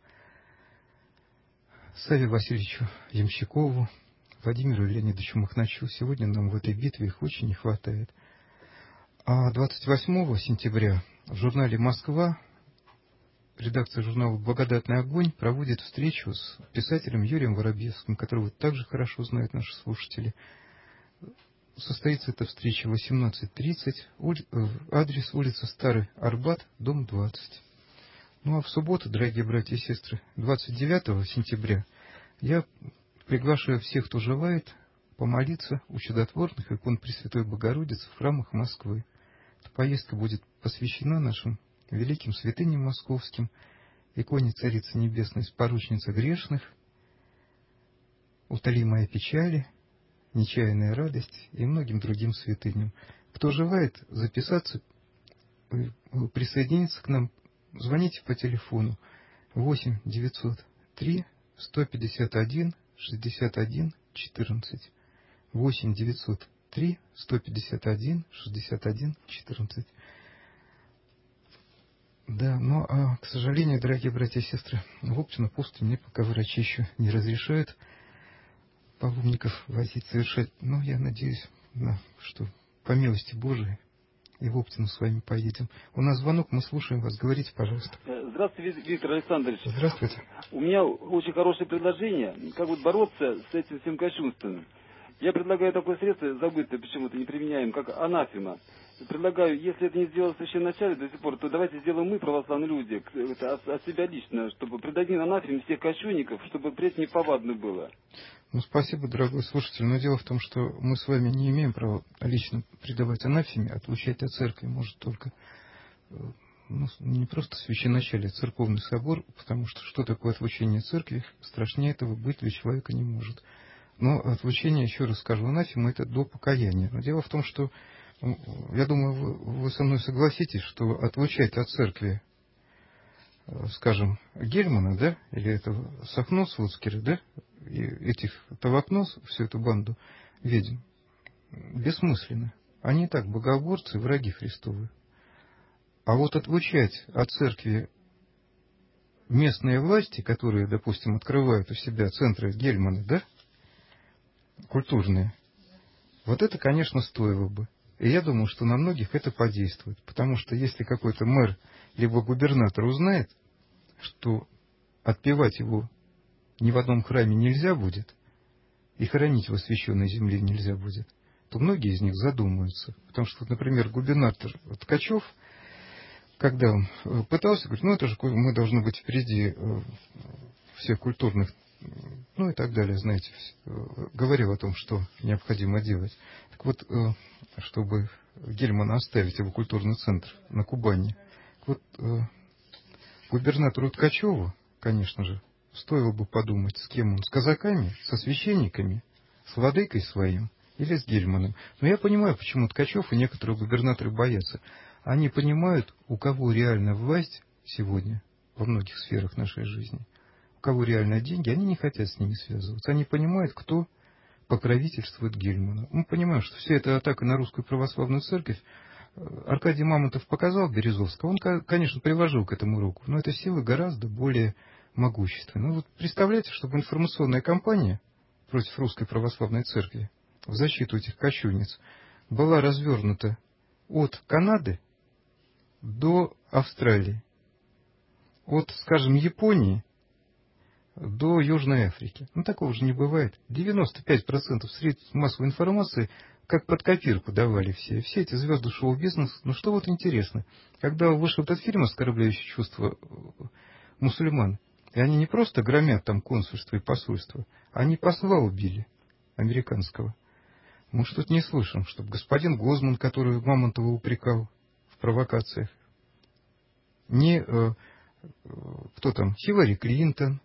Саве Васильевичу Ямщикову, Владимиру Леонидовичу Махначу. Сегодня нам в этой битве их очень не хватает. А 28 сентября в журнале «Москва» редакция журнала «Благодатный огонь» проводит встречу с писателем Юрием Воробьевским, которого также хорошо знают наши слушатели. Состоится эта встреча в 18:30, адрес улица Старый Арбат, дом 20. Ну а в субботу, дорогие братья и сестры, 29 сентября, я приглашаю всех, кто желает, помолиться у чудотворных икон Пресвятой Богородицы в храмах Москвы. Эта поездка будет посвящена нашим великим святыням московским, иконе Царицы Небесной, Споручницы грешных, «Утоли мои печали», «Нечаянная радость» и многим другим святыням. Кто желает записаться, присоединиться к нам, звоните по телефону 8 903 151 61 14. 8 903 151 61 14. Да, но, к сожалению, дорогие братья и сестры, в Оптино-Пустынь мне пока врачи еще не разрешают паломников возить, совершать. Но я надеюсь, что по милости Божией и в Оптину с вами поедем. У нас звонок, мы слушаем вас. Говорите, пожалуйста. Здравствуйте, Виктор Александрович. Здравствуйте. У меня очень хорошее предложение, как вот бороться с этим всем кощунством. Я предлагаю такое средство, забытое, почему-то не применяем, как анафема. Предлагаю, если это не сделал священноначалие до сих пор, то давайте сделаем мы, православные люди, это от себя лично, чтобы предадим анафеме всех кощунников, чтобы впредь неповадно было. Ну, спасибо, дорогой слушатель, но дело в том, что мы с вами не имеем права лично предавать анафеме, отлучать от церкви может только не просто священноначалие, а церковный собор, потому что такое отлучение церкви, страшнее этого быть для человека не может. Но отлучение, еще раз скажу, анафема — это до покаяния. Но дело в том, что, я думаю, вы со мной согласитесь, что отлучать от церкви, скажем, Гельмана, да, или этого Сахно Слуцкера, да, и этих Тавакнос, всю эту банду ведьм, бессмысленно. Они и так богоборцы, враги Христовы. А вот отлучать от церкви местные власти, которые, допустим, открывают у себя центры Гельмана, да, культурные, вот это, конечно, стоило бы. И я думаю, что на многих это подействует. Потому что если какой-то мэр либо губернатор узнает, что отпевать его ни в одном храме нельзя будет, и хоронить в освященной земле нельзя будет, то многие из них задумаются. Потому что, например, губернатор Ткачев, когда он пытался, говорит, это же мы должны быть впереди всех культурных, и так далее, знаете, говорил о том, что необходимо делать. Так вот, чтобы Гельмана оставить его культурный центр на Кубани, губернатору Ткачеву, конечно же, стоило бы подумать, с кем он, с казаками, со священниками, с владыкой своим или с Гельманом. Но я понимаю, почему Ткачев и некоторые губернаторы боятся. Они понимают, у кого реальная власть сегодня во многих сферах нашей жизни, у кого реальные деньги, они не хотят с ними связываться. Они понимают, кто покровительствует Гельману. Мы понимаем, что вся эта атака на русскую православную церковь, Аркадий Мамонтов показал Березовского, он, конечно, приложил к этому руку, но эта сила гораздо более могущественна. Ну вот представляете, чтобы информационная кампания против русской православной церкви в защиту этих кощунниц была развернута от Канады до Австралии, от, скажем, Японии до Южной Африки. Ну, такого же не бывает. 95% средств массовой информации как под копирку давали все эти звезды шоу-бизнеса. Ну, что вот интересно, когда вышел этот фильм, оскорбляющий чувства мусульман, и они не просто громят там консульство и посольство, они посла убили, американского. Мы что-то не слышим, чтобы господин Гозман, который Мамонтова упрекал в провокациях, не кто там, Хиллари Клинтон,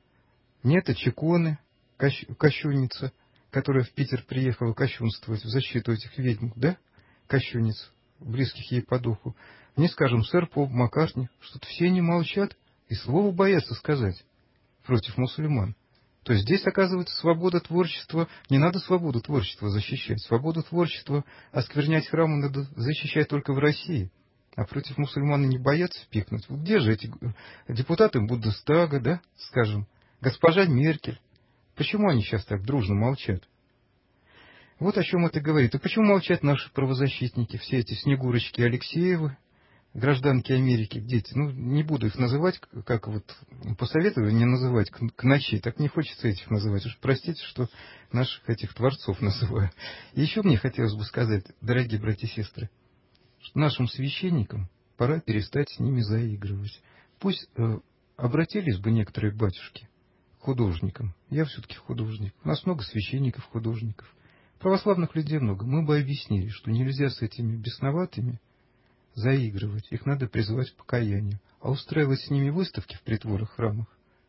не это Чеконе, кощунница, которая в Питер приехала кощунствовать в защиту этих ведьм, да, кощунниц, близких ей по духу, не, скажем, сэр Пол Маккартни, что-то все не молчат и слова боятся сказать против мусульман. То есть здесь, оказывается, свобода творчества, не надо свободу творчества защищать, свободу творчества осквернять храмы надо защищать только в России, а против мусульман не боятся пикнуть. Вот где же эти депутаты Бундестага, да, скажем, госпожа Меркель? Почему они сейчас так дружно молчат? Вот о чем это говорит. И почему молчат наши правозащитники, все эти Снегурочки Алексеевы, гражданки Америки, дети? Ну, не буду их называть, как вот посоветую не называть к ночи. Так не хочется этих называть. Уж простите, что наших этих творцов называю. И еще мне хотелось бы сказать, дорогие братья и сестры, что нашим священникам пора перестать с ними заигрывать. Пусть обратились бы некоторые батюшки художникам. Я все-таки художник. У нас много священников-художников. Православных людей много. Мы бы объяснили, что нельзя с этими бесноватыми заигрывать. Их надо призывать к покаянию. А устраивать с ними выставки в притворах, храмах,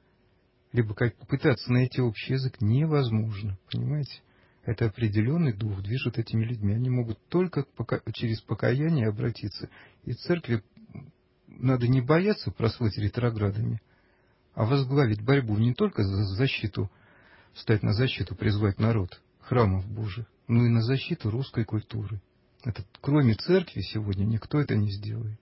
либо как пытаться найти общий язык, невозможно. Понимаете? Это определенный дух движет этими людьми. Они могут только через покаяние обратиться. И церкви надо не бояться прослыть ретроградами, а возглавить борьбу не только за защиту, встать на защиту, призвать народ храмов Божьих, но и на защиту русской культуры. Это, кроме церкви сегодня никто это не сделает.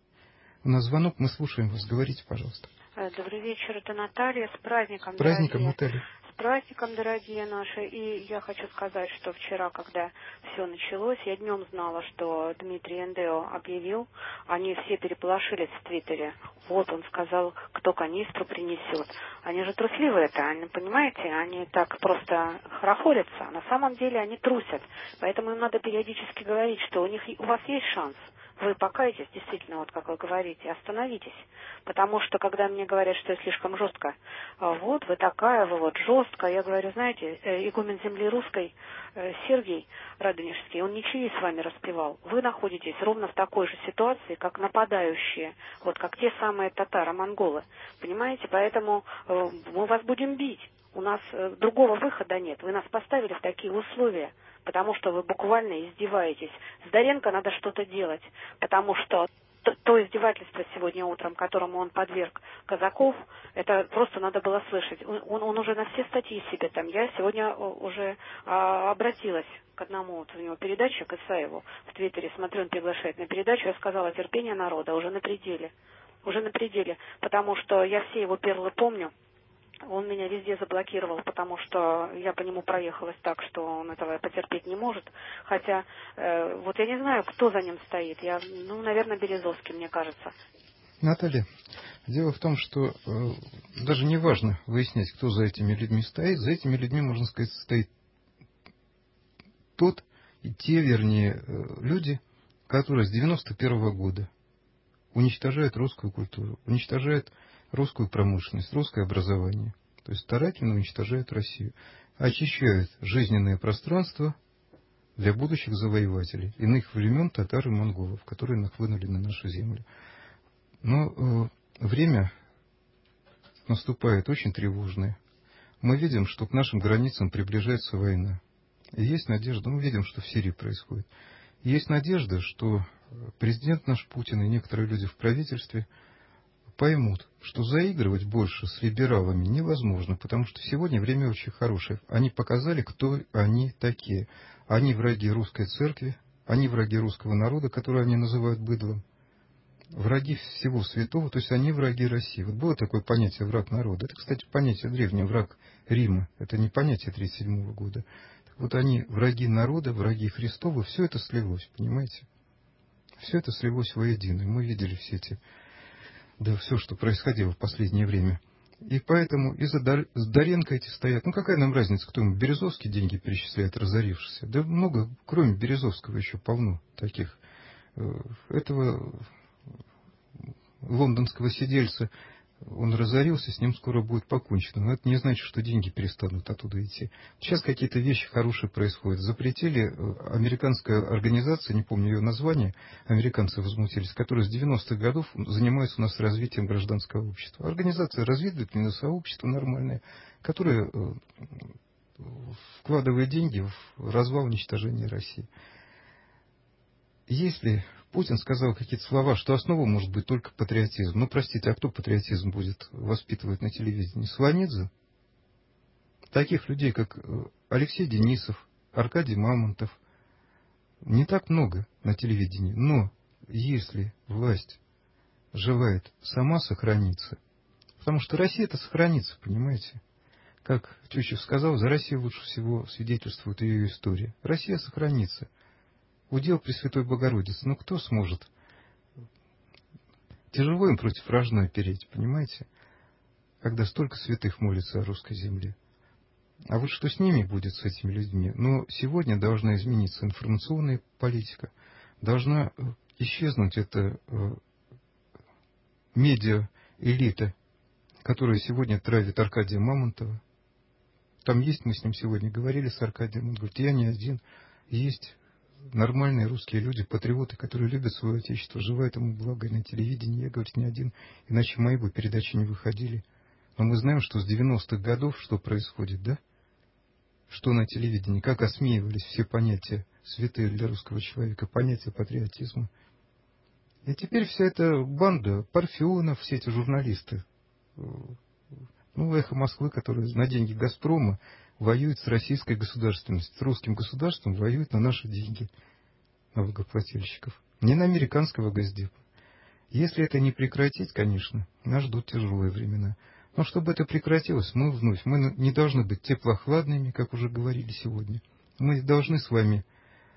У нас звонок, мы слушаем вас. Говорите, пожалуйста. Добрый вечер, это Наталья. С праздником, С праздником, дорогие. Наталья. С праздником, дорогие наши. И я хочу сказать, что вчера, когда все началось, я днем знала, что Дмитрий Эндео объявил, они все переполошились в Твиттере. Вот он сказал, кто канистру принесет. Они же трусливые-то, они, понимаете, они так просто хорохорятся. На самом деле они трусят. Поэтому им надо периодически говорить, что у вас есть шанс. Вы покайтесь, действительно, вот как вы говорите, остановитесь. Потому что, когда мне говорят, что я слишком жестко, вот вы такая, вы вот жесткая, я говорю, знаете, игумен земли русской Сергий Радонежский, он ничьи с вами распевал. Вы находитесь ровно в такой же ситуации, как нападающие, вот как те самые татаро-монголы. Понимаете, поэтому мы вас будем бить. У нас другого выхода нет. Вы нас поставили в такие условия, потому что вы буквально издеваетесь. С Доренко надо что-то делать, потому что то издевательство сегодня утром, которому он подверг казаков, это просто надо было слышать. Он уже на все статьи себе там. Я сегодня уже обратилась к одному, вот у него передача, к Исаеву в Твиттере, смотрю, он приглашает на передачу, я сказала, терпение народа уже на пределе. Уже на пределе, потому что я все его перлы помню. Он меня везде заблокировал, потому что я по нему проехалась так, что он этого потерпеть не может. Хотя, вот я не знаю, кто за ним стоит. Наверное, Березовский, мне кажется. Наталья, дело в том, что даже не важно выяснять, кто за этими людьми стоит. За этими людьми, можно сказать, стоит те люди, которые с 91-го года уничтожают русскую культуру, уничтожают русскую промышленность, русское образование. То есть старательно уничтожают Россию. Очищают жизненное пространство для будущих завоевателей, иных времен татар и монголов, которые нахлынули на нашу землю. Но время наступает очень тревожное. Мы видим, что к нашим границам приближается война. И есть надежда, мы видим, что в Сирии происходит. И есть надежда, что президент наш Путин и некоторые люди в правительстве поймут, что заигрывать больше с либералами невозможно, потому что сегодня время очень хорошее. Они показали, кто они такие. Они враги русской церкви, они враги русского народа, который они называют быдлом, враги всего святого, то есть они враги России. Вот было такое понятие «враг народа». Это, кстати, понятие древнее, враг Рима. Это не понятие 1937 года. Так вот они враги народа, враги Христовы, все это слилось, понимаете? Все это слилось воедино. И мы видели все эти, да, все, что происходило в последнее время. И поэтому из-за Доренко эти стоят. Ну, какая нам разница, кто ему Березовский деньги перечисляет, разорившийся? Да много, кроме Березовского, еще полно таких. Этого лондонского сидельца, он разорился, с ним скоро будет покончено. Но это не значит, что деньги перестанут оттуда идти. Сейчас какие-то вещи хорошие происходят. Запретили, американская организация, не помню ее название, американцы возмутились, которые с 90-х годов занимаются у нас развитием гражданского общества. Организация разведывательное сообщество нормальное, которое вкладывает деньги в развал, уничтожение России. Если Путин сказал какие-то слова, что основа может быть только патриотизм. Ну, простите, а кто патриотизм будет воспитывать на телевидении? Сванидзе? Таких людей, как Алексей Денисов, Аркадий Мамонтов, не так много на телевидении. Но если власть желает сама сохраниться, потому что Россия-то сохранится, понимаете? Как Тютчев сказал, за Россию лучше всего свидетельствует ее история. Россия сохранится. Удел Пресвятой Богородицы. Ну, кто сможет? Тяжело им против рожной переть, понимаете? Когда столько святых молится о русской земле. А вот что с ними будет, с этими людьми? Но сегодня должна измениться информационная политика. Должна исчезнуть эта медиа-элита, которая сегодня травит Аркадия Мамонтова. Там есть, мы с ним сегодня говорили с Аркадием, он говорит, я не один, есть нормальные русские люди, патриоты, которые любят свое отечество, желают ему блага и на телевидении. Я, говорит, не один, иначе мои бы передачи не выходили. Но мы знаем, что с 90-х годов что происходит, да? Что на телевидении, как осмеивались все понятия святые для русского человека, понятия патриотизма. И теперь вся эта банда Парфенов, все эти журналисты, ну, «Эхо Москвы», которые на деньги «Газпрома» воюют с российской государственностью, с русским государством воюют на наши деньги, налогоплательщиков, не на американского Госдепа. Если это не прекратить, конечно, нас ждут тяжелые времена. Но чтобы это прекратилось, мы не должны быть теплохладными, как уже говорили сегодня. Мы должны с вами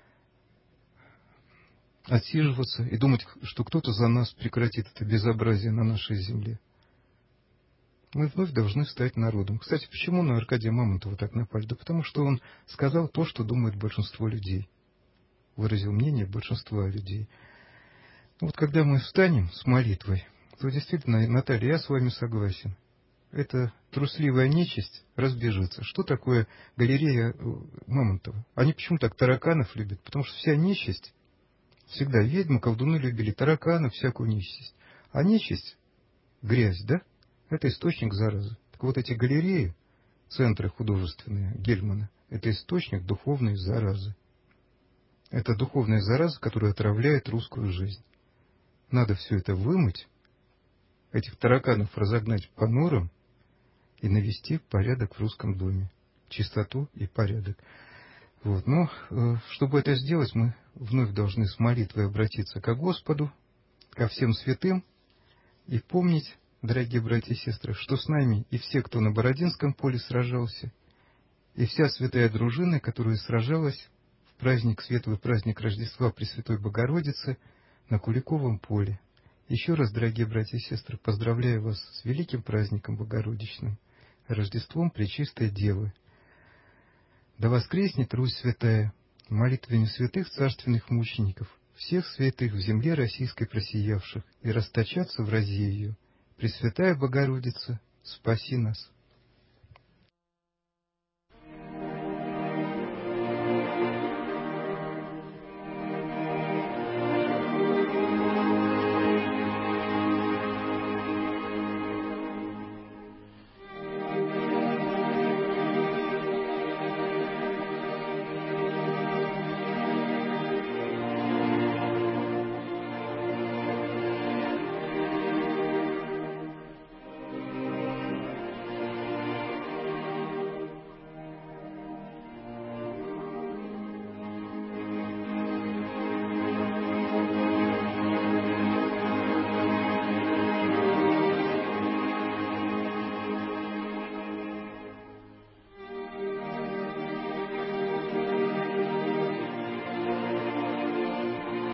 отсиживаться и думать, что кто-то за нас прекратит это безобразие на нашей земле. Мы вновь должны стать народом. Кстати, почему на Аркадия Мамонтова так напали? Да потому что он сказал то, что думает большинство людей. Выразил мнение большинства людей. Вот когда мы встанем с молитвой, то действительно, Наталья, я с вами согласен. Эта трусливая нечисть разбежится. Что такое галерея Мамонтова? Они почему так тараканов любят? Потому что вся нечисть, всегда ведьмы, колдуны любили тараканов, всякую нечисть. А нечисть, грязь, да? Это источник заразы. Так вот эти галереи, центры художественные Гельмана, это источник духовной заразы. Это духовная зараза, которая отравляет русскую жизнь. Надо все это вымыть, этих тараканов разогнать по норам и навести порядок в русском доме. Чистоту и порядок. Вот. Но чтобы это сделать, мы вновь должны с молитвой обратиться ко Господу, ко всем святым и помнить, дорогие братья и сестры, что с нами и все, кто на Бородинском поле сражался, и вся святая дружина, которая сражалась в праздник, светлый праздник Рождества Пресвятой Богородицы на Куликовом поле. Еще раз, дорогие братья и сестры, поздравляю вас с великим праздником Богородичным, Рождеством Пречистой Девы. Да воскреснет Русь святая, молитвами святых царственных мучеников, всех святых в земле российской просиявших, и расточатся в разе ее. Пресвятая Богородица, спаси нас!